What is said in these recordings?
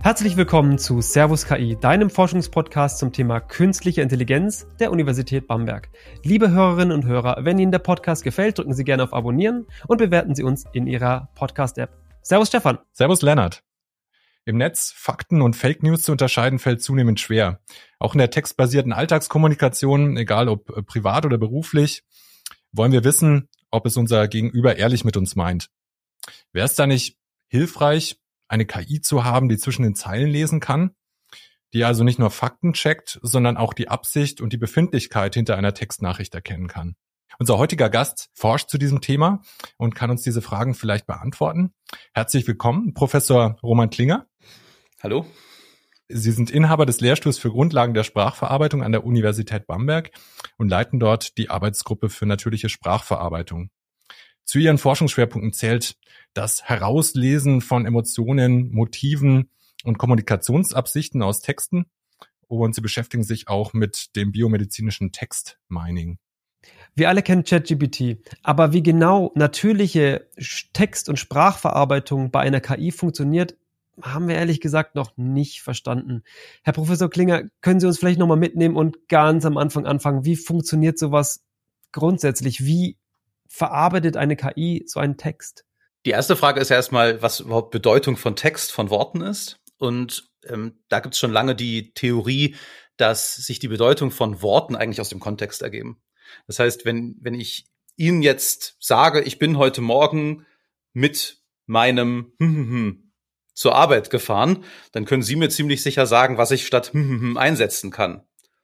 Herzlich willkommen zu Servus KI, deinem Forschungspodcast zum Thema künstliche Intelligenz der Universität Bamberg. Liebe Hörerinnen und Hörer, wenn Ihnen der Podcast gefällt, drücken Sie gerne auf Abonnieren und bewerten Sie uns in Ihrer Podcast-App. Servus Stefan. Servus Lennart. Im Netz Fakten und Fake News zu unterscheiden fällt zunehmend schwer. Auch in der textbasierten Alltagskommunikation, egal ob privat oder beruflich, wollen wir wissen, ob es unser Gegenüber ehrlich mit uns meint. Wäre es da nicht hilfreich, eine KI zu haben, die zwischen den Zeilen lesen kann, die also nicht nur Fakten checkt, sondern auch die Absicht und die Befindlichkeit hinter einer Textnachricht erkennen kann? Unser heutiger Gast forscht zu diesem Thema und kann uns diese Fragen vielleicht beantworten. Herzlich willkommen, Professor Roman Klinger. Hallo. Sie sind Inhaber des Lehrstuhls für Grundlagen der Sprachverarbeitung an der Universität Bamberg und leiten dort die Arbeitsgruppe für natürliche Sprachverarbeitung. Zu Ihren Forschungsschwerpunkten zählt das Herauslesen von Emotionen, Motiven und Kommunikationsabsichten aus Texten. Und Sie beschäftigen sich auch mit dem biomedizinischen Textmining. Wir alle kennen ChatGPT, aber wie genau natürliche Text- und Sprachverarbeitung bei einer KI funktioniert, haben wir ehrlich gesagt noch nicht verstanden. Herr Professor Klinger, können Sie uns vielleicht nochmal mitnehmen und ganz am Anfang anfangen? Wie funktioniert sowas grundsätzlich? Wie verarbeitet eine KI so einen Text? Die erste Frage ist ja erstmal, was überhaupt Bedeutung von Text, von Worten ist. Und da gibt es schon lange die Theorie, dass sich die Bedeutung von Worten eigentlich aus dem Kontext ergeben. Das heißt, wenn ich Ihnen jetzt sage, ich bin heute Morgen mit meinem zur Arbeit gefahren, dann können Sie mir ziemlich sicher sagen, was ich statt einsetzen kann.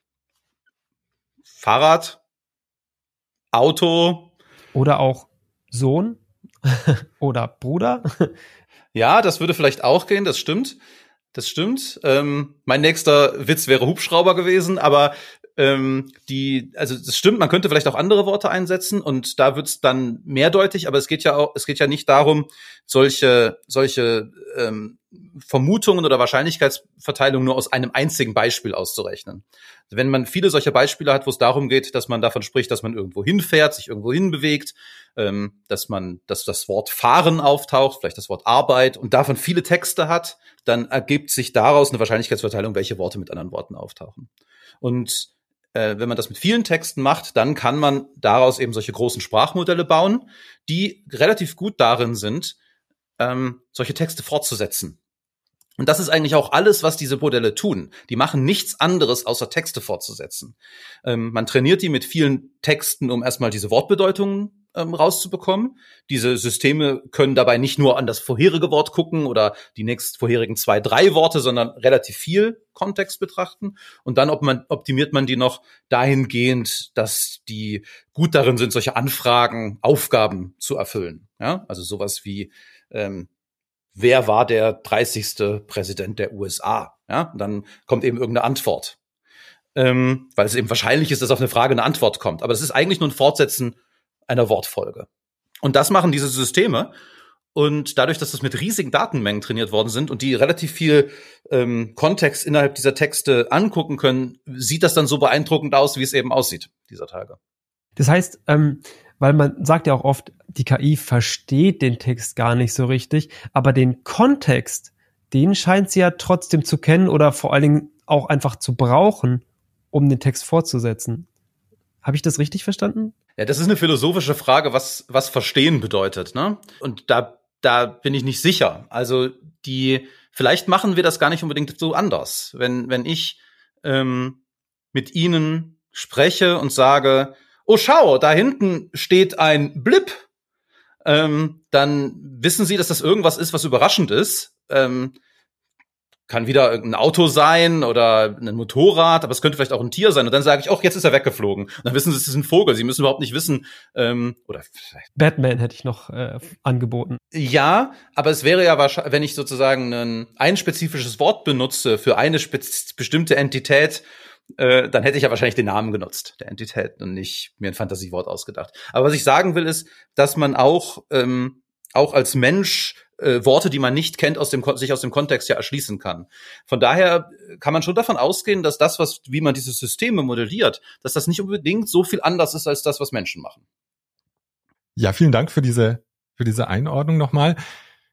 Fahrrad, Auto. Oder auch Sohn oder Bruder. Ja, das würde vielleicht auch gehen, das stimmt. Das stimmt. Mein nächster Witz wäre Hubschrauber gewesen, aber das stimmt, man könnte vielleicht auch andere Worte einsetzen und da wird's dann mehrdeutig, aber es geht ja nicht darum, solche Vermutungen oder Wahrscheinlichkeitsverteilungen nur aus einem einzigen Beispiel auszurechnen. Wenn man viele solcher Beispiele hat, wo es darum geht, dass man davon spricht, dass man irgendwo hinfährt, sich irgendwo hinbewegt, dass das Wort fahren auftaucht, vielleicht das Wort Arbeit und davon viele Texte hat, dann ergibt sich daraus eine Wahrscheinlichkeitsverteilung, welche Worte mit anderen Worten auftauchen. Und wenn man das mit vielen Texten macht, dann kann man daraus eben solche großen Sprachmodelle bauen, die relativ gut darin sind, solche Texte fortzusetzen. Und das ist eigentlich auch alles, was diese Modelle tun. Die machen nichts anderes, außer Texte fortzusetzen. Man trainiert die mit vielen Texten, um erstmal diese Wortbedeutungen rauszubekommen. Diese Systeme können dabei nicht nur an das vorherige Wort gucken oder die nächstvorherigen 2, 3 Worte, sondern relativ viel Kontext betrachten. Und dann optimiert man die noch dahingehend, dass die gut darin sind, solche Anfragen, Aufgaben zu erfüllen. Ja? Also sowas wie wer war der 30. Präsident der USA? Ja, und dann kommt eben irgendeine Antwort. Weil es eben wahrscheinlich ist, dass auf eine Frage eine Antwort kommt. Aber es ist eigentlich nur ein Fortsetzen einer Wortfolge. Und das machen diese Systeme. Und dadurch, dass das mit riesigen Datenmengen trainiert worden sind und die relativ viel Kontext innerhalb dieser Texte angucken können, sieht das dann so beeindruckend aus, wie es eben aussieht dieser Tage. Das heißt, weil man sagt ja auch oft, die KI versteht den Text gar nicht so richtig, aber den Kontext, den scheint sie ja trotzdem zu kennen oder vor allen Dingen auch einfach zu brauchen, um den Text fortzusetzen. Habe ich das richtig verstanden? Ja, das ist eine philosophische Frage, was Verstehen bedeutet, ne? Und da bin ich nicht sicher. Also vielleicht machen wir das gar nicht unbedingt so anders. Wenn ich mit Ihnen spreche und sage, oh, schau, da hinten steht ein Blip, dann wissen Sie, dass das irgendwas ist, was überraschend ist. Kann wieder irgendein Auto sein oder ein Motorrad, aber es könnte vielleicht auch ein Tier sein. Und dann sage ich, jetzt ist er weggeflogen. Und dann wissen Sie, es ist ein Vogel. Sie müssen überhaupt nicht wissen, oder vielleicht Batman hätte ich noch angeboten. Ja, aber es wäre ja wahrscheinlich, wenn ich sozusagen ein spezifisches Wort benutze für eine bestimmte Entität, dann hätte ich ja wahrscheinlich den Namen genutzt, der Entität, und nicht mir ein Fantasiewort ausgedacht. Aber was ich sagen will, ist, dass man auch als Mensch Worte, die man nicht kennt, sich aus dem Kontext ja erschließen kann. Von daher kann man schon davon ausgehen, dass wie man diese Systeme modelliert, dass das nicht unbedingt so viel anders ist als das, was Menschen machen. Ja, vielen Dank für diese Einordnung nochmal.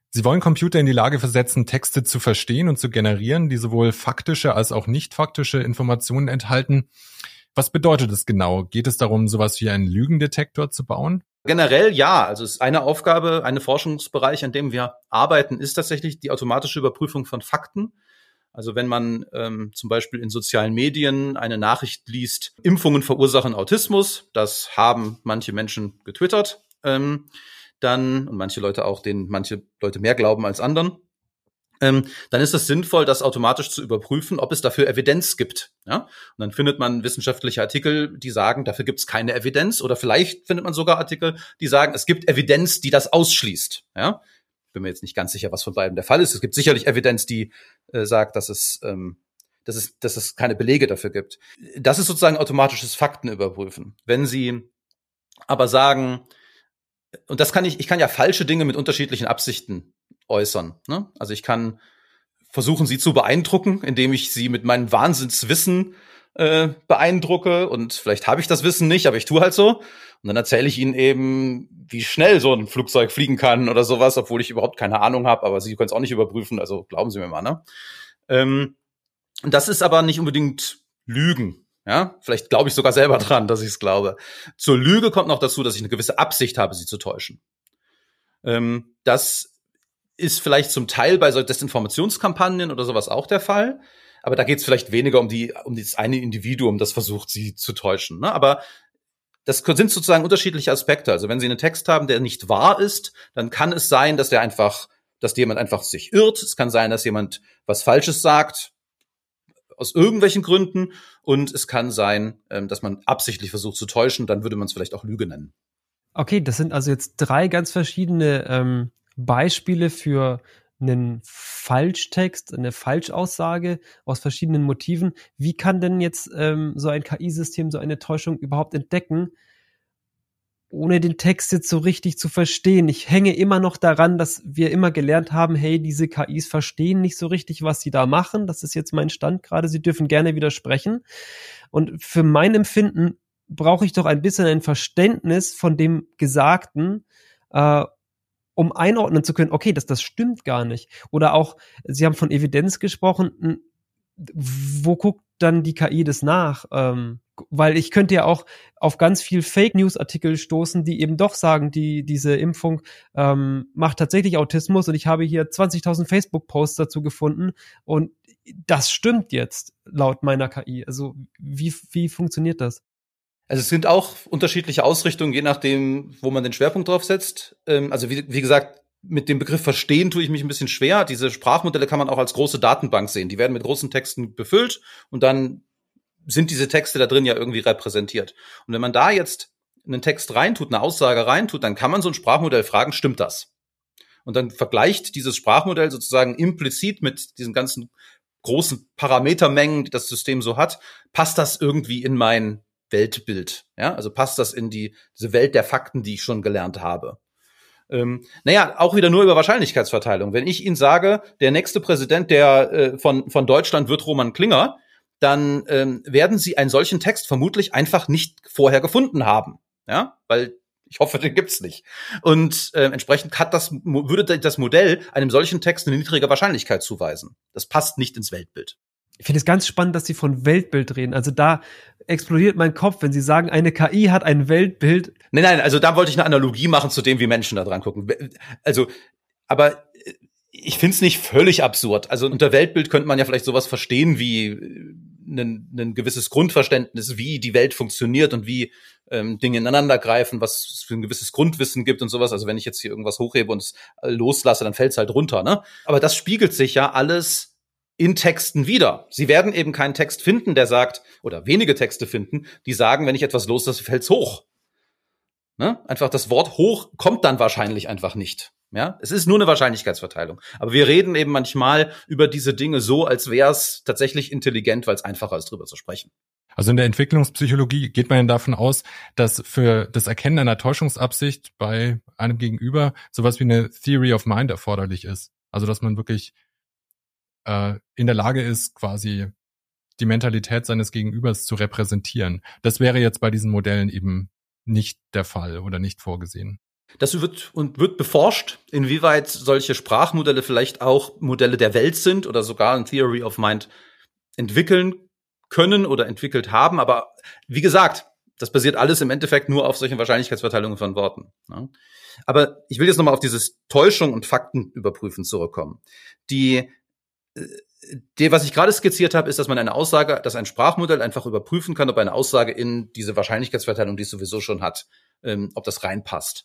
Sie wollen Computer in die Lage versetzen, Texte zu verstehen und zu generieren, die sowohl faktische als auch nicht faktische Informationen enthalten. Was bedeutet das genau? Geht es darum, sowas wie einen Lügendetektor zu bauen? Generell ja. Also es ist eine Aufgabe, eine Forschungsbereich, an dem wir arbeiten, ist tatsächlich die automatische Überprüfung von Fakten. Also wenn man zum Beispiel in sozialen Medien eine Nachricht liest, Impfungen verursachen Autismus, das haben manche Menschen getwittert, dann, und manche Leute auch, denen manche Leute mehr glauben als anderen, dann ist es sinnvoll, das automatisch zu überprüfen, ob es dafür Evidenz gibt. Ja? Und dann findet man wissenschaftliche Artikel, die sagen, dafür gibt es keine Evidenz. Oder vielleicht findet man sogar Artikel, die sagen, es gibt Evidenz, die das ausschließt. Ja? Bin mir jetzt nicht ganz sicher, was von beiden der Fall ist. Es gibt sicherlich Evidenz, die sagt, dass es keine Belege dafür gibt. Das ist sozusagen automatisches Faktenüberprüfen. Wenn Sie aber sagen, und ich kann ja falsche Dinge mit unterschiedlichen Absichten äußern. Ne? Also ich kann versuchen, Sie zu beeindrucken, indem ich Sie mit meinem Wahnsinnswissen beeindrucke, und vielleicht habe ich das Wissen nicht, aber ich tue halt so. Und dann erzähle ich Ihnen eben, wie schnell so ein Flugzeug fliegen kann oder sowas, obwohl ich überhaupt keine Ahnung habe, aber Sie können es auch nicht überprüfen, also glauben Sie mir mal. Ne? Das ist aber nicht unbedingt Lügen. Ja, vielleicht glaube ich sogar selber dran, dass ich es glaube. Zur Lüge kommt noch dazu, dass ich eine gewisse Absicht habe, Sie zu täuschen. Das ist vielleicht zum Teil bei so Desinformationskampagnen oder sowas auch der Fall. Aber da geht es vielleicht weniger um das eine Individuum, das versucht, Sie zu täuschen. Ne? Aber das sind sozusagen unterschiedliche Aspekte. Also wenn Sie einen Text haben, der nicht wahr ist, dann kann es sein, dass jemand einfach sich irrt. Es kann sein, dass jemand was Falsches sagt, aus irgendwelchen Gründen. Und es kann sein, dass man absichtlich versucht zu täuschen. Dann würde man es vielleicht auch Lüge nennen. Okay, das sind also jetzt 3 ganz verschiedene Beispiele für einen Falschtext, eine Falschaussage aus verschiedenen Motiven. Wie kann denn jetzt so ein KI-System so eine Täuschung überhaupt entdecken, ohne den Text jetzt so richtig zu verstehen? Ich hänge immer noch daran, dass wir immer gelernt haben, hey, diese KIs verstehen nicht so richtig, was sie da machen. Das ist jetzt mein Stand gerade. Sie dürfen gerne widersprechen. Und für mein Empfinden brauche ich doch ein bisschen ein Verständnis von dem Gesagten, um einordnen zu können, okay, das stimmt gar nicht. Oder auch, Sie haben von Evidenz gesprochen, wo guckt dann die KI das nach? Weil ich könnte ja auch auf ganz viel Fake-News-Artikel stoßen, die eben doch sagen, diese Impfung macht tatsächlich Autismus, und ich habe hier 20.000 Facebook-Posts dazu gefunden, und das stimmt jetzt laut meiner KI. Also wie funktioniert das? Also es sind auch unterschiedliche Ausrichtungen, je nachdem, wo man den Schwerpunkt drauf setzt. Also wie gesagt, mit dem Begriff verstehen tue ich mich ein bisschen schwer. Diese Sprachmodelle kann man auch als große Datenbank sehen. Die werden mit großen Texten befüllt, und dann sind diese Texte da drin ja irgendwie repräsentiert. Und wenn man da jetzt einen Text reintut, eine Aussage reintut, dann kann man so ein Sprachmodell fragen, stimmt das? Und dann vergleicht dieses Sprachmodell sozusagen implizit mit diesen ganzen großen Parametermengen, die das System so hat. Passt das irgendwie in mein Weltbild? Ja, also passt das in diese Welt der Fakten, die ich schon gelernt habe? Auch wieder nur über Wahrscheinlichkeitsverteilung. Wenn ich Ihnen sage, der nächste Präsident von Deutschland wird Roman Klinger, dann werden Sie einen solchen Text vermutlich einfach nicht vorher gefunden haben. Ja, weil ich hoffe, den gibt's nicht. Und entsprechend würde das Modell einem solchen Text eine niedrige Wahrscheinlichkeit zuweisen. Das passt nicht ins Weltbild. Ich finde es ganz spannend, dass Sie von Weltbild reden. Also da explodiert mein Kopf, wenn Sie sagen, eine KI hat ein Weltbild. Nein, also da wollte ich eine Analogie machen zu dem, wie Menschen da dran gucken. Also, aber ich finde es nicht völlig absurd. Also unter Weltbild könnte man ja vielleicht sowas verstehen wie ein gewisses Grundverständnis, wie die Welt funktioniert und wie Dinge ineinander greifen, was es für ein gewisses Grundwissen gibt und sowas. Also wenn ich jetzt hier irgendwas hochhebe und es loslasse, dann fällt es halt runter. Ne? Aber das spiegelt sich ja alles in Texten wieder. Sie werden eben keinen Text finden, der sagt, oder wenige Texte finden, die sagen, wenn ich etwas loslasse, fällt's hoch. Ne? Einfach das Wort hoch kommt dann wahrscheinlich einfach nicht. Ja, es ist nur eine Wahrscheinlichkeitsverteilung. Aber wir reden eben manchmal über diese Dinge so, als wäre es tatsächlich intelligent, weil es einfacher ist, drüber zu sprechen. Also in der Entwicklungspsychologie geht man davon aus, dass für das Erkennen einer Täuschungsabsicht bei einem Gegenüber sowas wie eine Theory of Mind erforderlich ist. Also dass man wirklich in der Lage ist, quasi die Mentalität seines Gegenübers zu repräsentieren. Das wäre jetzt bei diesen Modellen eben nicht der Fall oder nicht vorgesehen. Das wird beforscht, inwieweit solche Sprachmodelle vielleicht auch Modelle der Welt sind oder sogar ein Theory of Mind entwickeln können oder entwickelt haben. Aber wie gesagt, das basiert alles im Endeffekt nur auf solchen Wahrscheinlichkeitsverteilungen von Worten. Ne? Aber ich will jetzt nochmal auf dieses Täuschung und Fakten überprüfen zurückkommen. Was ich gerade skizziert habe, ist, dass man dass ein Sprachmodell einfach überprüfen kann, ob eine Aussage in diese Wahrscheinlichkeitsverteilung, die es sowieso schon hat, ob das reinpasst.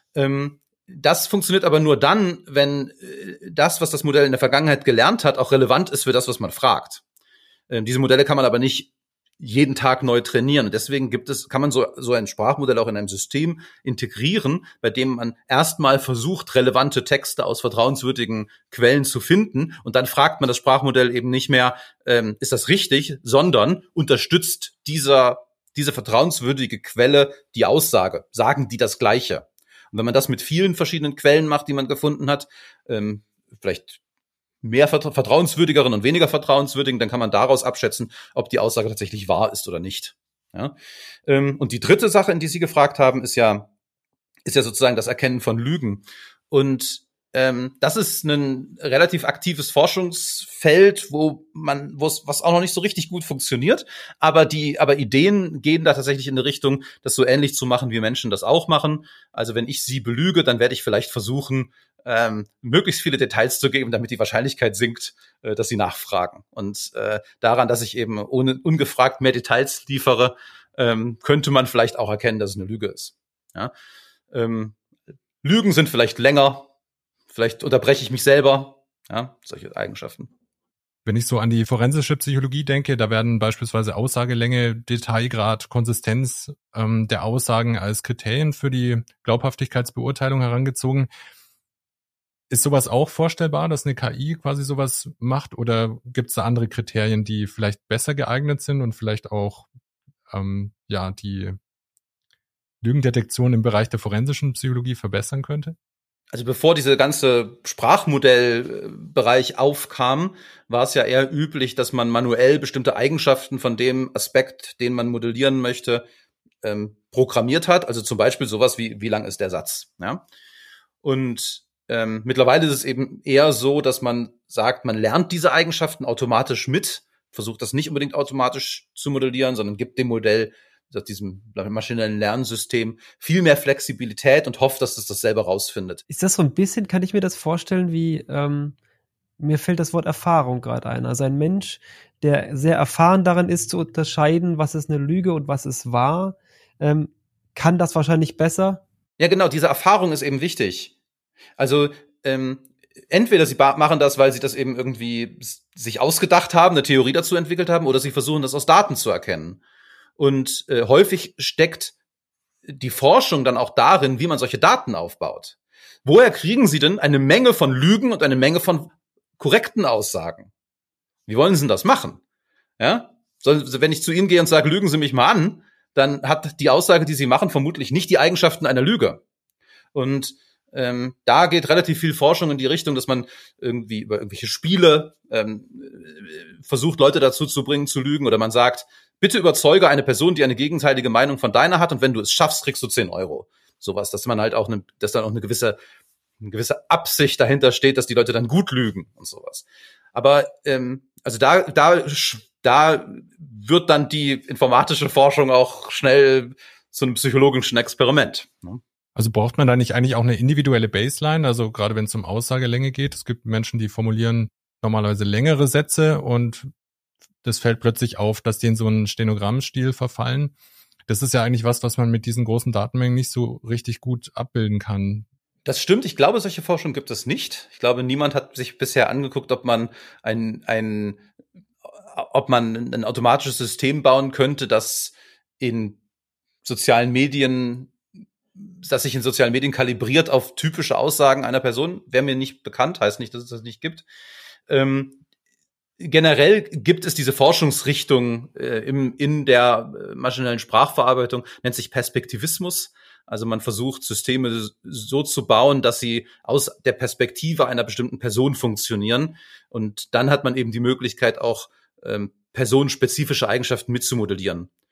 Das funktioniert aber nur dann, wenn das, was das Modell in der Vergangenheit gelernt hat, auch relevant ist für das, was man fragt. Diese Modelle kann man aber nicht jeden Tag neu trainieren. Und deswegen kann man so ein Sprachmodell auch in einem System integrieren, bei dem man erstmal versucht, relevante Texte aus vertrauenswürdigen Quellen zu finden. Und dann fragt man das Sprachmodell eben nicht mehr, ist das richtig, sondern unterstützt diese vertrauenswürdige Quelle die Aussage? Sagen die das Gleiche? Und wenn man das mit vielen verschiedenen Quellen macht, die man gefunden hat, vielleicht mehr vertrauenswürdigeren und weniger vertrauenswürdigen, dann kann man daraus abschätzen, ob die Aussage tatsächlich wahr ist oder nicht. Ja? Und die dritte Sache, in die Sie gefragt haben, ist ja sozusagen das Erkennen von Lügen. Und das ist ein relativ aktives Forschungsfeld, was auch noch nicht so richtig gut funktioniert, aber Ideen gehen da tatsächlich in eine Richtung, das so ähnlich zu machen, wie Menschen das auch machen. Also wenn ich Sie belüge, dann werde ich vielleicht versuchen, möglichst viele Details zu geben, damit die Wahrscheinlichkeit sinkt, dass Sie nachfragen. Und daran, dass ich eben ungefragt mehr Details liefere, könnte man vielleicht auch erkennen, dass es eine Lüge ist. Ja? Lügen sind vielleicht länger. Vielleicht unterbreche ich mich selber, ja, solche Eigenschaften. Wenn ich so an die forensische Psychologie denke, da werden beispielsweise Aussagelänge, Detailgrad, Konsistenz der Aussagen als Kriterien für die Glaubhaftigkeitsbeurteilung herangezogen. Ist sowas auch vorstellbar, dass eine KI quasi sowas macht? Oder gibt es da andere Kriterien, die vielleicht besser geeignet sind und vielleicht auch die Lügendetektion im Bereich der forensischen Psychologie verbessern könnte? Also bevor diese ganze Sprachmodellbereich aufkam, war es ja eher üblich, dass man manuell bestimmte Eigenschaften von dem Aspekt, den man modellieren möchte, programmiert hat. Also zum Beispiel sowas wie lang ist der Satz. Ja? Und mittlerweile ist es eben eher so, dass man sagt, man lernt diese Eigenschaften automatisch mit, versucht das nicht unbedingt automatisch zu modellieren, sondern gibt dem Modell, diesem maschinellen Lernsystem, viel mehr Flexibilität und hofft, dass es das selber rausfindet. Ist das so ein bisschen, kann ich mir das vorstellen, wie, mir fällt das Wort Erfahrung gerade ein. Also ein Mensch, der sehr erfahren darin ist, zu unterscheiden, was ist eine Lüge und was ist wahr, kann das wahrscheinlich besser? Ja, genau, diese Erfahrung ist eben wichtig. Also entweder sie machen das, weil sie das eben irgendwie sich ausgedacht haben, eine Theorie dazu entwickelt haben, oder sie versuchen das aus Daten zu erkennen. Und häufig steckt die Forschung dann auch darin, wie man solche Daten aufbaut. Woher kriegen Sie denn eine Menge von Lügen und eine Menge von korrekten Aussagen? Wie wollen Sie denn das machen? Ja? Wenn ich zu Ihnen gehe und sage, lügen Sie mich mal an, dann hat die Aussage, die Sie machen, vermutlich nicht die Eigenschaften einer Lüge. Und da geht relativ viel Forschung in die Richtung, dass man irgendwie über irgendwelche Spiele versucht, Leute dazu zu bringen, zu lügen, oder man sagt, bitte überzeuge eine Person, die eine gegenteilige Meinung von deiner hat, und wenn du es schaffst, kriegst du 10 Euro. Sowas, dass man halt auch dass dann auch eine gewisse Absicht dahinter steht, dass die Leute dann gut lügen und sowas. Aber also da wird dann die informatische Forschung auch schnell zu einem psychologischen Experiment. Ne? Also braucht man da nicht eigentlich auch eine individuelle Baseline? Also gerade wenn es um Aussagelänge geht, es gibt Menschen, die formulieren normalerweise längere Sätze und das fällt plötzlich auf, dass die in so einen Stenogrammstil verfallen. Das ist ja eigentlich was man mit diesen großen Datenmengen nicht so richtig gut abbilden kann. Das stimmt. Ich glaube, solche Forschung gibt es nicht. Ich glaube, niemand hat sich bisher angeguckt, ob man ein automatisches System bauen könnte, das sich in sozialen Medien kalibriert auf typische Aussagen einer Person. Wäre mir nicht bekannt, heißt nicht, dass es das nicht gibt. Generell gibt es diese Forschungsrichtung in der maschinellen Sprachverarbeitung, nennt sich Perspektivismus. Also man versucht, Systeme so zu bauen, dass sie aus der Perspektive einer bestimmten Person funktionieren. Und dann hat man eben die Möglichkeit, auch personenspezifische Eigenschaften mitzumodellieren.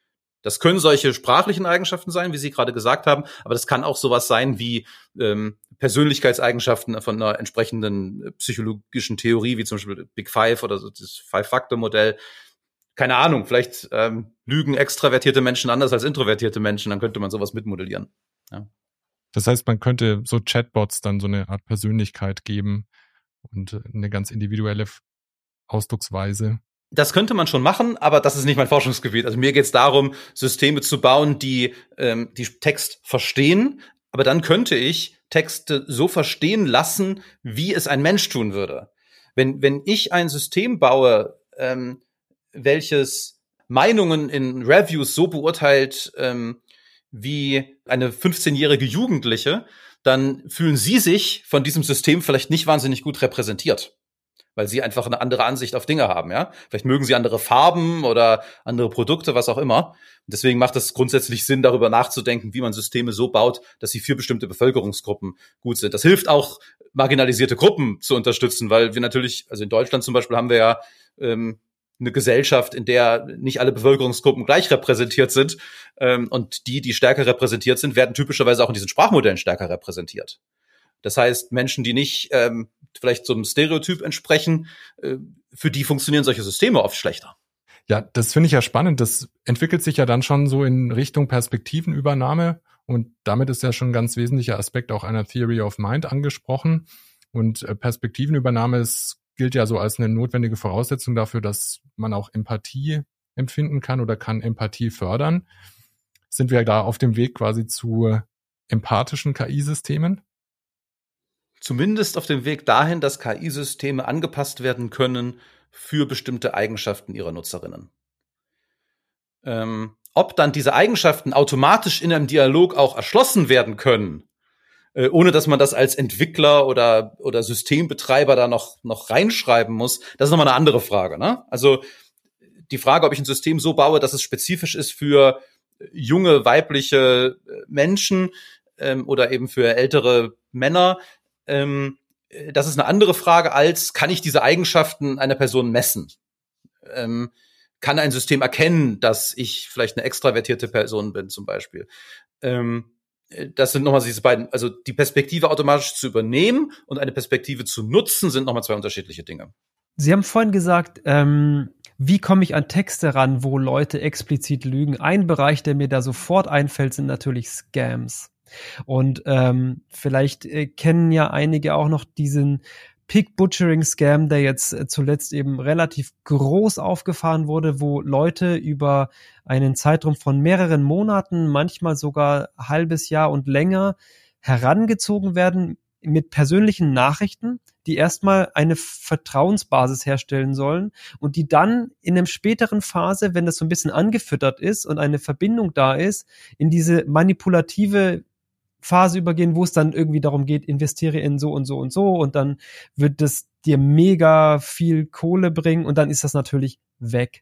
Das können solche sprachlichen Eigenschaften sein, wie Sie gerade gesagt haben, aber das kann auch sowas sein wie Persönlichkeitseigenschaften von einer entsprechenden psychologischen Theorie, wie zum Beispiel Big Five oder so das Five-Factor-Modell. Keine Ahnung, vielleicht lügen extravertierte Menschen anders als introvertierte Menschen, dann könnte man sowas mitmodellieren. Ja. Das heißt, man könnte so Chatbots dann so eine Art Persönlichkeit geben und eine ganz individuelle Ausdrucksweise. Das könnte man schon machen, aber das ist nicht mein Forschungsgebiet. Also mir geht es darum, Systeme zu bauen, die Text verstehen, aber dann könnte ich Texte so verstehen lassen, wie es ein Mensch tun würde. Wenn ich ein System baue, welches Meinungen in Reviews so beurteilt, wie eine 15-jährige Jugendliche, dann fühlen Sie sich von diesem System vielleicht nicht wahnsinnig gut repräsentiert, weil Sie einfach eine andere Ansicht auf Dinge haben, ja. Vielleicht mögen Sie andere Farben oder andere Produkte, was auch immer. Deswegen macht es grundsätzlich Sinn, darüber nachzudenken, wie man Systeme so baut, dass sie für bestimmte Bevölkerungsgruppen gut sind. Das hilft auch, marginalisierte Gruppen zu unterstützen, weil wir natürlich, also in Deutschland zum Beispiel haben wir ja eine Gesellschaft, in der nicht alle Bevölkerungsgruppen gleich repräsentiert sind. Und die stärker repräsentiert sind, werden typischerweise auch in diesen Sprachmodellen stärker repräsentiert. Das heißt, Menschen, die nicht vielleicht so einem Stereotyp entsprechen, für die funktionieren solche Systeme oft schlechter. Ja, das finde ich ja spannend. Das entwickelt sich ja dann schon so in Richtung Perspektivenübernahme. Und damit ist ja schon ein ganz wesentlicher Aspekt auch einer Theory of Mind angesprochen. Und Perspektivenübernahme gilt ja so als eine notwendige Voraussetzung dafür, dass man auch Empathie empfinden kann oder kann Empathie fördern. Sind wir da auf dem Weg quasi zu empathischen KI-Systemen? Zumindest auf dem Weg dahin, dass KI-Systeme angepasst werden können für bestimmte Eigenschaften ihrer Nutzerinnen. Ob dann diese Eigenschaften automatisch in einem Dialog auch erschlossen werden können, ohne dass man das als Entwickler oder Systembetreiber da noch reinschreiben muss, das ist nochmal eine andere Frage, ne? Also die Frage, ob ich ein System so baue, dass es spezifisch ist für junge weibliche Menschen oder eben für ältere Männer, das ist eine andere Frage als, kann ich diese Eigenschaften einer Person messen? Kann ein System erkennen, dass ich vielleicht eine extravertierte Person bin zum Beispiel? Das sind nochmal diese beiden, also die Perspektive automatisch zu übernehmen und eine Perspektive zu nutzen, sind nochmal zwei unterschiedliche Dinge. Sie haben vorhin gesagt, wie komme ich an Texte ran, wo Leute explizit lügen? Ein Bereich, der mir da sofort einfällt, sind natürlich Scams. Und vielleicht kennen ja einige auch noch diesen Pig-Butchering-Scam, der jetzt zuletzt eben relativ groß aufgefahren wurde, wo Leute über einen Zeitraum von mehreren Monaten, manchmal sogar ein halbes Jahr und länger herangezogen werden mit persönlichen Nachrichten, die erstmal eine Vertrauensbasis herstellen sollen und die dann in einer späteren Phase, wenn das so ein bisschen angefüttert ist und eine Verbindung da ist, in diese manipulative Phase übergehen, wo es dann irgendwie darum geht, investiere in so und so und so und dann wird das dir mega viel Kohle bringen und dann ist das natürlich weg.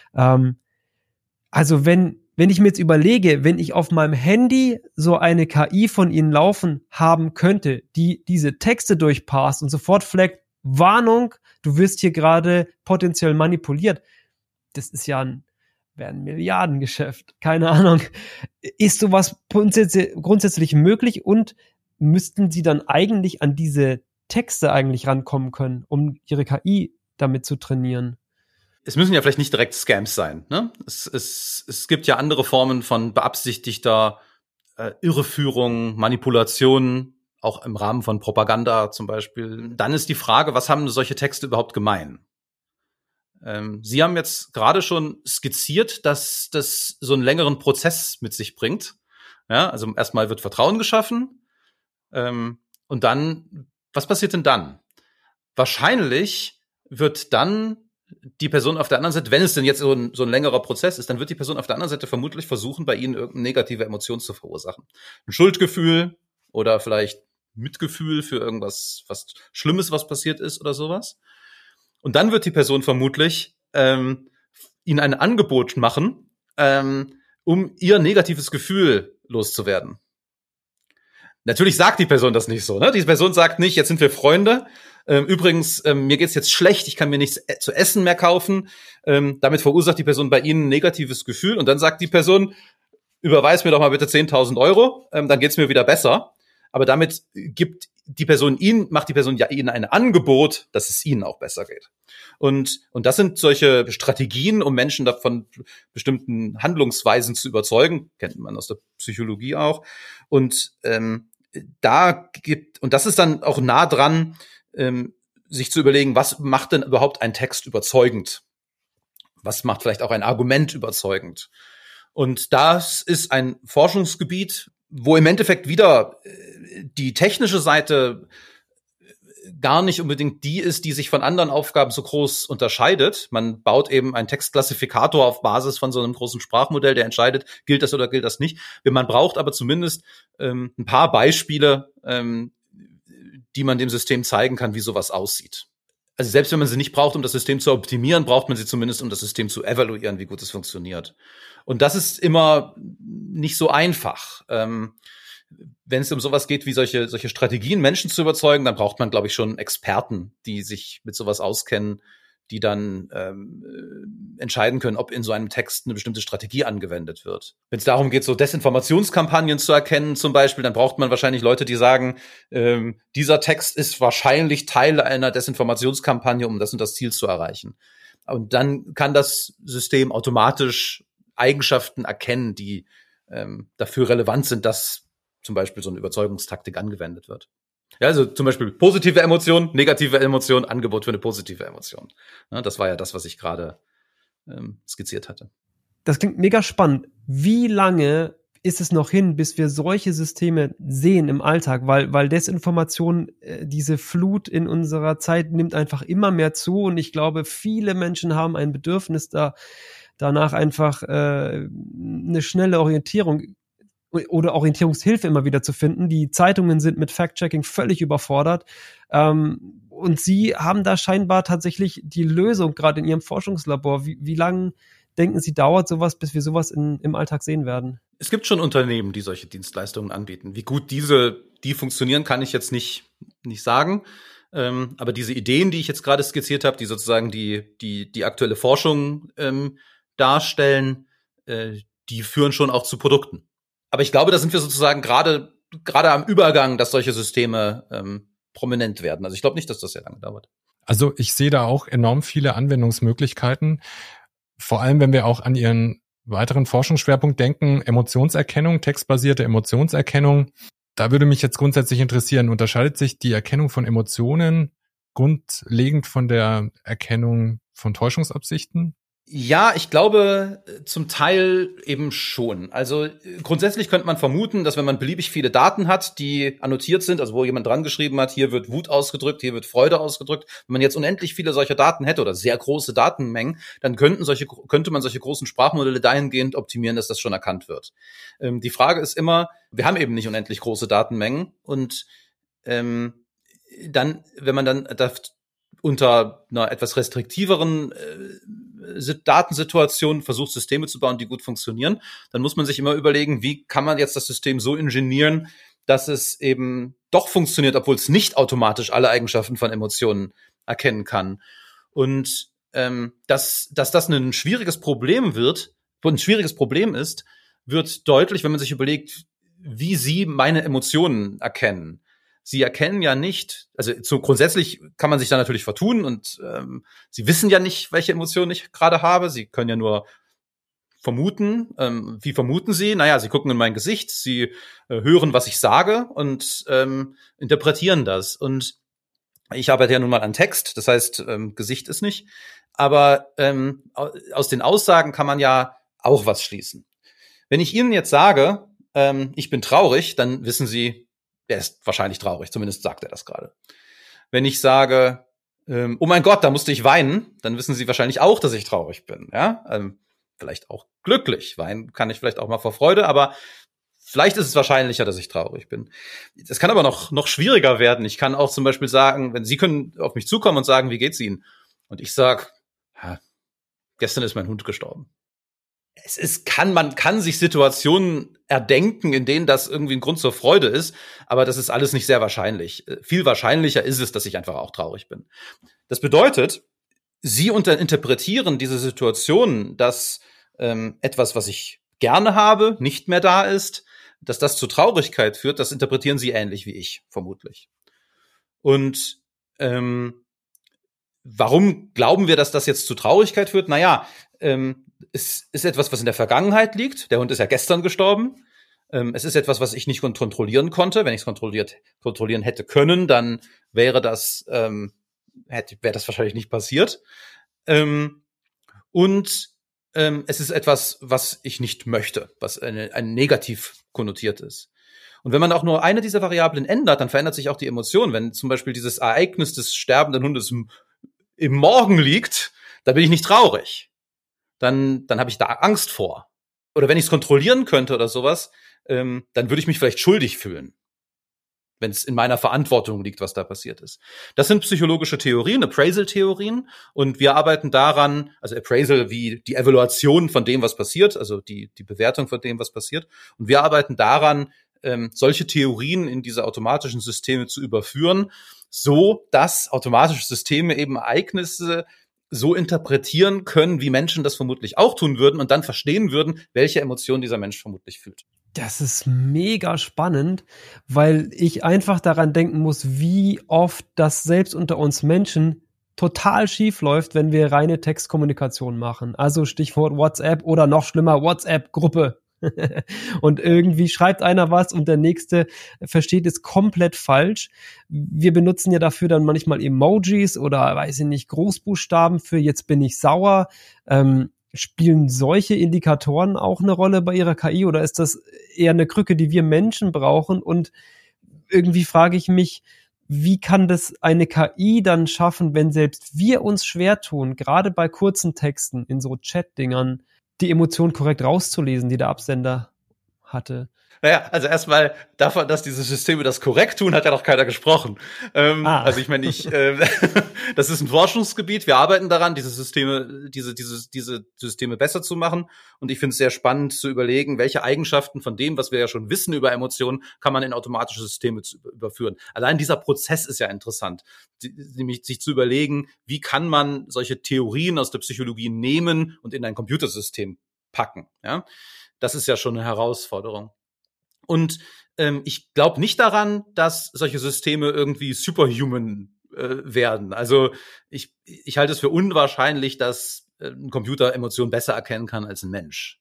Also wenn ich mir jetzt überlege, wenn ich auf meinem Handy so eine KI von Ihnen laufen haben könnte, die diese Texte durchpasst und sofort flaggt, Warnung, du wirst hier gerade potenziell manipuliert. Das ist ja wäre ein Milliardengeschäft. Keine Ahnung. Ist sowas grundsätzlich möglich und müssten Sie dann eigentlich an diese Texte eigentlich rankommen können, um Ihre KI damit zu trainieren? Es müssen ja vielleicht nicht direkt Scams sein, ne? Es gibt ja andere Formen von beabsichtigter Irreführung, Manipulation, auch im Rahmen von Propaganda zum Beispiel. Dann ist die Frage, was haben solche Texte überhaupt gemein? Sie haben jetzt gerade schon skizziert, dass das so einen längeren Prozess mit sich bringt. Ja, also erstmal wird Vertrauen geschaffen. Und dann, was passiert denn dann? Wahrscheinlich wird dann die Person auf der anderen Seite, wenn es denn jetzt so ein längerer Prozess ist, dann wird die Person auf der anderen Seite vermutlich versuchen, bei Ihnen irgendeine negative Emotion zu verursachen. Ein Schuldgefühl oder vielleicht Mitgefühl für irgendwas, was Schlimmes, was passiert ist oder sowas. Und dann wird die Person vermutlich Ihnen ein Angebot machen, um ihr negatives Gefühl loszuwerden. Natürlich sagt die Person das nicht so, ne? Die Person sagt nicht, jetzt sind wir Freunde, Übrigens, mir geht's jetzt schlecht, ich kann mir nichts zu essen mehr kaufen. Damit verursacht die Person bei Ihnen ein negatives Gefühl und dann sagt die Person, überweis mir doch mal bitte 10.000 Euro, dann geht's mir wieder besser. Aber damit macht die Person ja Ihnen ein Angebot, dass es Ihnen auch besser geht. Und das sind solche Strategien, um Menschen davon bestimmten Handlungsweisen zu überzeugen, kennt man aus der Psychologie auch. Und das ist dann auch nah dran, sich zu überlegen, was macht denn überhaupt ein Text überzeugend? Was macht vielleicht auch ein Argument überzeugend? Und das ist ein Forschungsgebiet, wo im Endeffekt wieder die technische Seite gar nicht unbedingt die ist, die sich von anderen Aufgaben so groß unterscheidet. Man baut eben einen Textklassifikator auf Basis von so einem großen Sprachmodell, der entscheidet, gilt das oder gilt das nicht. Man braucht aber zumindest ein paar Beispiele, die man dem System zeigen kann, wie sowas aussieht. Also selbst wenn man sie nicht braucht, um das System zu optimieren, braucht man sie zumindest, um das System zu evaluieren, wie gut es funktioniert. Und das ist immer nicht so einfach. Wenn es um sowas geht, wie solche Strategien, Menschen zu überzeugen, dann braucht man, glaube ich, schon Experten, die sich mit sowas auskennen, die dann entscheiden können, ob in so einem Text eine bestimmte Strategie angewendet wird. Wenn es darum geht, so Desinformationskampagnen zu erkennen zum Beispiel, dann braucht man wahrscheinlich Leute, die sagen, dieser Text ist wahrscheinlich Teil einer Desinformationskampagne, um das und das Ziel zu erreichen. Und dann kann das System automatisch Eigenschaften erkennen, die dafür relevant sind, dass zum Beispiel so eine Überzeugungstaktik angewendet wird. Ja, also zum Beispiel positive Emotion, negative Emotion, Angebot für eine positive Emotion. Ja, das war ja das, was ich gerade skizziert hatte. Das klingt mega spannend. Wie lange ist es noch hin, bis wir solche Systeme sehen im Alltag? Weil Desinformation, diese Flut in unserer Zeit nimmt einfach immer mehr zu und ich glaube, viele Menschen haben ein Bedürfnis danach einfach eine schnelle Orientierung oder Orientierungshilfe immer wieder zu finden. Die Zeitungen sind mit Fact-Checking völlig überfordert. Und Sie haben da scheinbar tatsächlich die Lösung, gerade in Ihrem Forschungslabor. Wie lange denken Sie, dauert sowas, bis wir sowas im Alltag sehen werden? Es gibt schon Unternehmen, die solche Dienstleistungen anbieten. Wie gut die funktionieren, kann ich jetzt nicht sagen. Aber diese Ideen, die ich jetzt gerade skizziert habe, die sozusagen die aktuelle Forschung darstellen, die führen schon auch zu Produkten. Aber ich glaube, da sind wir sozusagen gerade am Übergang, dass solche Systeme prominent werden. Also ich glaube nicht, dass das sehr lange dauert. Also ich sehe da auch enorm viele Anwendungsmöglichkeiten. Vor allem, wenn wir auch an Ihren weiteren Forschungsschwerpunkt denken, Emotionserkennung, textbasierte Emotionserkennung. Da würde mich jetzt grundsätzlich interessieren, unterscheidet sich die Erkennung von Emotionen grundlegend von der Erkennung von Täuschungsabsichten? Ja, ich glaube zum Teil eben schon. Also grundsätzlich könnte man vermuten, dass wenn man beliebig viele Daten hat, die annotiert sind, also wo jemand dran geschrieben hat, hier wird Wut ausgedrückt, hier wird Freude ausgedrückt, wenn man jetzt unendlich viele solcher Daten hätte oder sehr große Datenmengen, dann könnte man solche großen Sprachmodelle dahingehend optimieren, dass das schon erkannt wird. Die Frage ist immer, wir haben eben nicht unendlich große Datenmengen und dann, wenn man dann unter einer etwas restriktiveren Datensituation versucht, Systeme zu bauen, die gut funktionieren, dann muss man sich immer überlegen, wie kann man jetzt das System so ingenieren, dass es eben doch funktioniert, obwohl es nicht automatisch alle Eigenschaften von Emotionen erkennen kann. Und dass das ein schwieriges Problem ist, wird deutlich, wenn man sich überlegt, wie Sie meine Emotionen erkennen. Sie erkennen ja nicht, also grundsätzlich kann man sich da natürlich vertun und Sie wissen ja nicht, welche Emotionen ich gerade habe. Sie können ja nur vermuten. Wie vermuten Sie? Naja, Sie gucken in mein Gesicht, Sie hören, was ich sage und interpretieren das. Und ich arbeite ja nun mal an Text, das heißt, Gesicht ist nicht. Aber aus den Aussagen kann man ja auch was schließen. Wenn ich Ihnen jetzt sage, ich bin traurig, dann wissen Sie, der ist wahrscheinlich traurig, zumindest sagt er das gerade. Wenn ich sage, oh mein Gott, da musste ich weinen, dann wissen Sie wahrscheinlich auch, dass ich traurig bin. Ja, vielleicht auch glücklich. Weinen kann ich vielleicht auch mal vor Freude, aber vielleicht ist es wahrscheinlicher, dass ich traurig bin. Das kann aber noch schwieriger werden. Ich kann auch zum Beispiel sagen, wenn Sie können auf mich zukommen und sagen, wie geht's Ihnen? Und ich sage, gestern ist mein Hund gestorben. man kann sich Situationen erdenken, in denen das irgendwie ein Grund zur Freude ist, aber das ist alles nicht sehr wahrscheinlich. Viel wahrscheinlicher ist es, dass ich einfach auch traurig bin. Das bedeutet, Sie interpretieren diese Situation, dass etwas, was ich gerne habe, nicht mehr da ist, dass das zu Traurigkeit führt, das interpretieren Sie ähnlich wie ich, vermutlich. Und warum glauben wir, dass das jetzt zu Traurigkeit führt? Naja, es ist etwas, was in der Vergangenheit liegt. Der Hund ist ja gestern gestorben. Es ist etwas, was ich nicht kontrollieren konnte. Wenn ich es kontrollieren hätte können, dann wäre das wahrscheinlich nicht passiert. Es ist etwas, was ich nicht möchte, was ein negativ konnotiert ist. Und wenn man auch nur eine dieser Variablen ändert, dann verändert sich auch die Emotion. Wenn zum Beispiel dieses Ereignis des sterbenden Hundes im Morgen liegt, dann bin ich nicht traurig. Dann habe ich da Angst vor. Oder wenn ich es kontrollieren könnte oder sowas, dann würde ich mich vielleicht schuldig fühlen, wenn es in meiner Verantwortung liegt, was da passiert ist. Das sind psychologische Theorien, Appraisal-Theorien, und wir arbeiten daran, also Appraisal wie die Evaluation von dem, was passiert, also die Bewertung von dem, was passiert. Und wir arbeiten daran, solche Theorien in diese automatischen Systeme zu überführen, so dass automatische Systeme eben Ereignisse so interpretieren können, wie Menschen das vermutlich auch tun würden und dann verstehen würden, welche Emotionen dieser Mensch vermutlich fühlt. Das ist mega spannend, weil ich einfach daran denken muss, wie oft das selbst unter uns Menschen total schief läuft, wenn wir reine Textkommunikation machen. Also Stichwort WhatsApp oder noch schlimmer WhatsApp-Gruppe. Und irgendwie schreibt einer was und der Nächste versteht es komplett falsch. Wir benutzen ja dafür dann manchmal Emojis oder, weiß ich nicht, Großbuchstaben für jetzt bin ich sauer. Spielen solche Indikatoren auch eine Rolle bei Ihrer KI oder ist das eher eine Krücke, die wir Menschen brauchen? Und irgendwie frage ich mich, wie kann das eine KI dann schaffen, wenn selbst wir uns schwer tun, gerade bei kurzen Texten in so Chat-Dingern, die Emotion korrekt rauszulesen, die der Absender hatte? Naja, also erstmal davon, dass diese Systeme das korrekt tun, hat ja noch keiner gesprochen. Also ich meine, das ist ein Forschungsgebiet. Wir arbeiten daran, diese Systeme besser zu machen. Und ich finde es sehr spannend zu überlegen, welche Eigenschaften von dem, was wir ja schon wissen über Emotionen, kann man in automatische Systeme überführen. Allein dieser Prozess ist ja interessant, nämlich sich zu überlegen, wie kann man solche Theorien aus der Psychologie nehmen und in ein Computersystem packen. Ja, das ist ja schon eine Herausforderung. Und ich glaube nicht daran, dass solche Systeme irgendwie superhuman werden. Also ich halte es für unwahrscheinlich, dass ein Computer Emotionen besser erkennen kann als ein Mensch.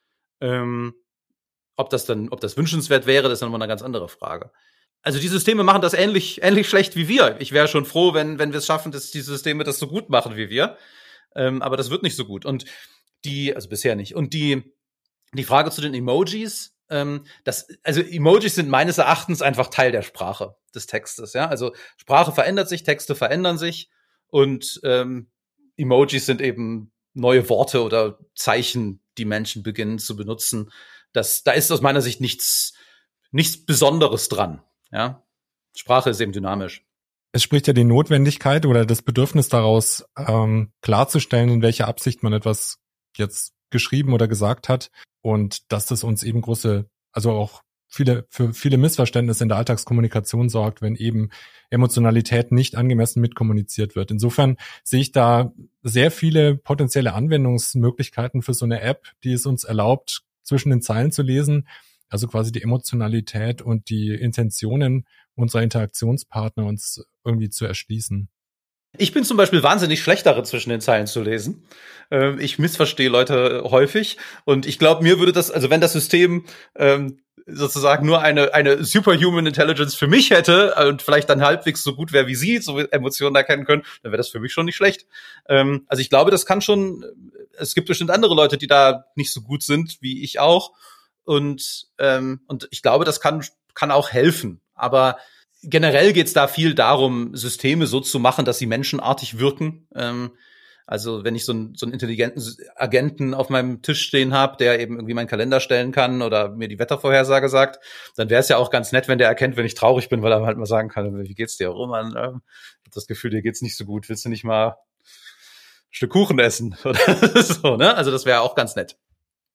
Ob das wünschenswert wäre, das ist dann mal eine ganz andere Frage. Also die Systeme machen das ähnlich schlecht wie wir. Ich wäre schon froh, wenn wir es schaffen, dass die Systeme das so gut machen wie wir. Aber das wird nicht so gut. Und also bisher nicht. Und die Frage zu den Emojis, also Emojis sind meines Erachtens einfach Teil der Sprache des Textes, ja. Also Sprache verändert sich, Texte verändern sich und Emojis sind eben neue Worte oder Zeichen, die Menschen beginnen zu benutzen. Da ist aus meiner Sicht nichts Besonderes dran, ja. Sprache ist eben dynamisch. Es spricht ja die Notwendigkeit oder das Bedürfnis daraus, klarzustellen, in welcher Absicht man etwas jetzt geschrieben oder gesagt hat und dass das uns eben für viele Missverständnisse in der Alltagskommunikation sorgt, wenn eben Emotionalität nicht angemessen mitkommuniziert wird. Insofern sehe ich da sehr viele potenzielle Anwendungsmöglichkeiten für so eine App, die es uns erlaubt, zwischen den Zeilen zu lesen, also quasi die Emotionalität und die Intentionen unserer Interaktionspartner uns irgendwie zu erschließen. Ich bin zum Beispiel wahnsinnig schlecht darin, zwischen den Zeilen zu lesen. Ich missverstehe Leute häufig und ich glaube, mir würde das, also wenn das System sozusagen nur eine superhuman Intelligence für mich hätte und vielleicht dann halbwegs so gut wäre wie Sie, so Emotionen erkennen können, dann wäre das für mich schon nicht schlecht. Also ich glaube, das kann schon, es gibt bestimmt andere Leute, die da nicht so gut sind, wie ich auch. Und ich glaube, das kann auch helfen. Aber generell geht's da viel darum, Systeme so zu machen, dass sie menschenartig wirken. Also wenn ich so einen intelligenten Agenten auf meinem Tisch stehen habe, der eben irgendwie meinen Kalender stellen kann oder mir die Wettervorhersage sagt, dann wäre es ja auch ganz nett, wenn der erkennt, wenn ich traurig bin, weil er halt mal sagen kann, wie geht's dir, Roman? Ich habe das Gefühl, dir geht's nicht so gut. Willst du nicht mal ein Stück Kuchen essen? Oder so, ne? Also das wäre auch ganz nett.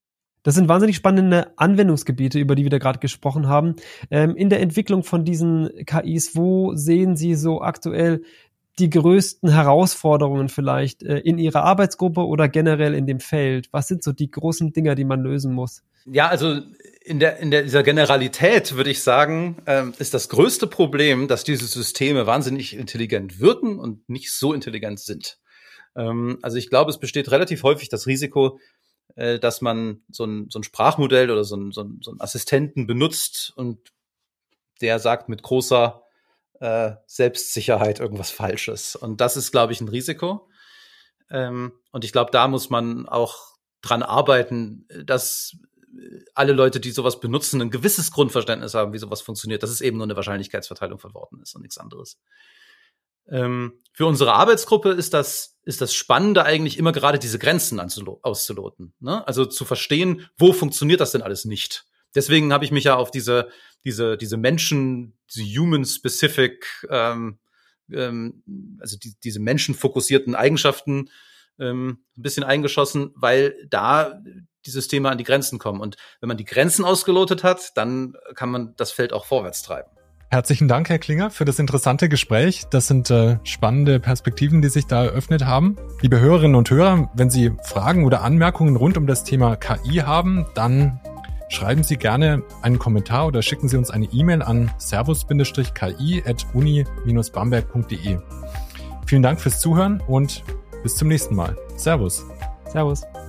Das sind wahnsinnig spannende Anwendungsgebiete, über die wir da gerade gesprochen haben. In der Entwicklung von diesen KIs, wo sehen Sie so aktuell die größten Herausforderungen vielleicht in Ihrer Arbeitsgruppe oder generell in dem Feld? Was sind so die großen Dinger, die man lösen muss? Ja, also in dieser Generalität würde ich sagen, ist das größte Problem, dass diese Systeme wahnsinnig intelligent wirken und nicht so intelligent sind. Also ich glaube, es besteht relativ häufig das Risiko, dass man so ein Sprachmodell oder so einen Assistenten benutzt und der sagt mit großer Selbstsicherheit irgendwas Falsches. Und das ist, glaube ich, ein Risiko. Und ich glaube, da muss man auch dran arbeiten, dass alle Leute, die sowas benutzen, ein gewisses Grundverständnis haben, wie sowas funktioniert, dass es eben nur eine Wahrscheinlichkeitsverteilung von Worten ist und nichts anderes. Für unsere Arbeitsgruppe ist das Spannende eigentlich immer gerade diese Grenzen auszuloten, ne? Also zu verstehen, wo funktioniert das denn alles nicht? Deswegen habe ich mich ja auf diese Menschen, diese human-specific, also diese menschenfokussierten Eigenschaften ein bisschen eingeschossen, weil da die Systeme an die Grenzen kommen. Und wenn man die Grenzen ausgelotet hat, dann kann man das Feld auch vorwärts treiben. Herzlichen Dank, Herr Klinger, für das interessante Gespräch. Das sind spannende Perspektiven, die sich da eröffnet haben. Liebe Hörerinnen und Hörer, wenn Sie Fragen oder Anmerkungen rund um das Thema KI haben, dann schreiben Sie gerne einen Kommentar oder schicken Sie uns eine E-Mail an servus-ki@uni-bamberg.de. Vielen Dank fürs Zuhören und bis zum nächsten Mal. Servus. Servus.